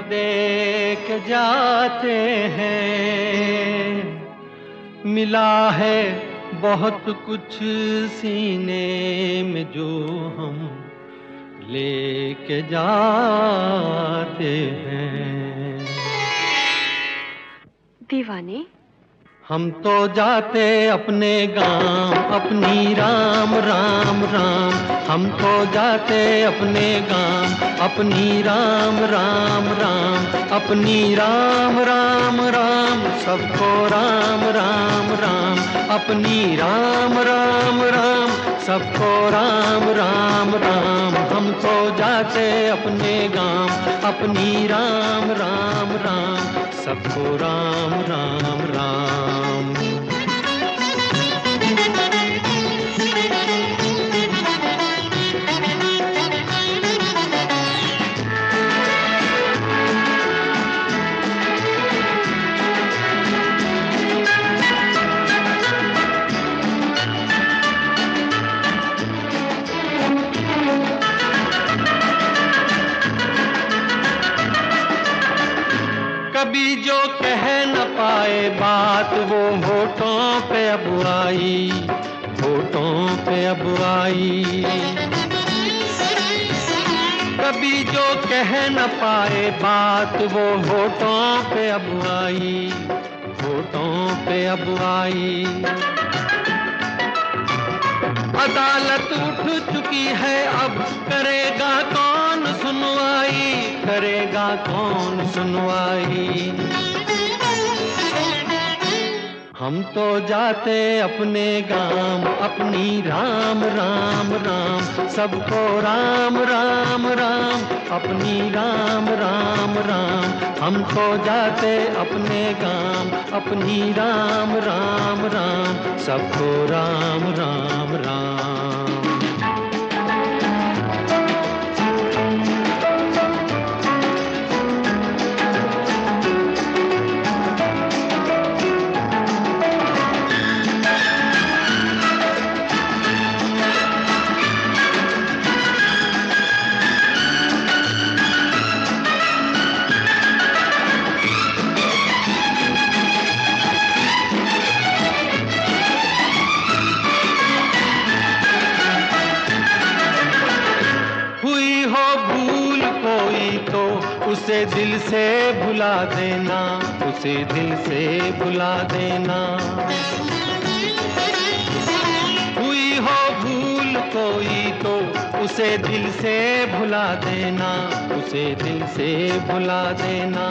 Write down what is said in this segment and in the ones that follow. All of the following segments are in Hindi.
दे के जाते हैं, मिला है बहुत कुछ सीने में जो हम लेके जाते हैं। दीवाने, हम तो जाते अपने गांव, अपनी राम राम राम। हम तो जाते अपने गांव, अपनी राम राम राम। अपनी राम राम राम, सबको राम राम राम। अपनी राम राम राम, सबको राम राम राम। हम तो जाते अपने गांव, अपनी राम राम राम। सबको राम राम राम। कभी जो कह न पाए बात, वो होठों पे अब आई, होठों पे अब आई। कभी जो कह न पाए बात, वो होठों पे अब आई, होठों पे अब आई। अदालत उठ चुकी है, अब करेगा कौन सुनवाई, करेगा कौन सुनवाई। हम तो जाते अपने गांव, अपनी राम राम राम। सबको राम राम राम, अपनी राम राम राम। हम तो जाते अपने गांव, अपनी राम राम राम। सबको राम राम राम। उसे दिल से भुला देना, उसे दिल से भुला देना। हुई हो भूल कोई तो उसे दिल से भुला देना, उसे दिल से भुला देना।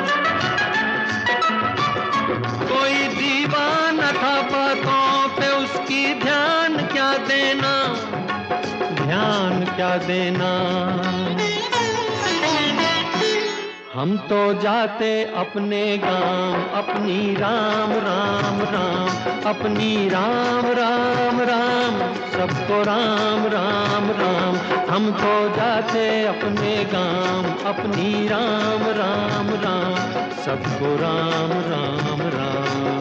कोई दीवाना था बातों पे, उसकी ध्यान क्या देना, ध्यान क्या देना। हम तो जाते अपने गांव, अपनी राम राम राम। अपनी राम राम राम, सबको राम राम राम। हम तो जाते अपने गांव, अपनी राम राम राम। सबको राम राम राम।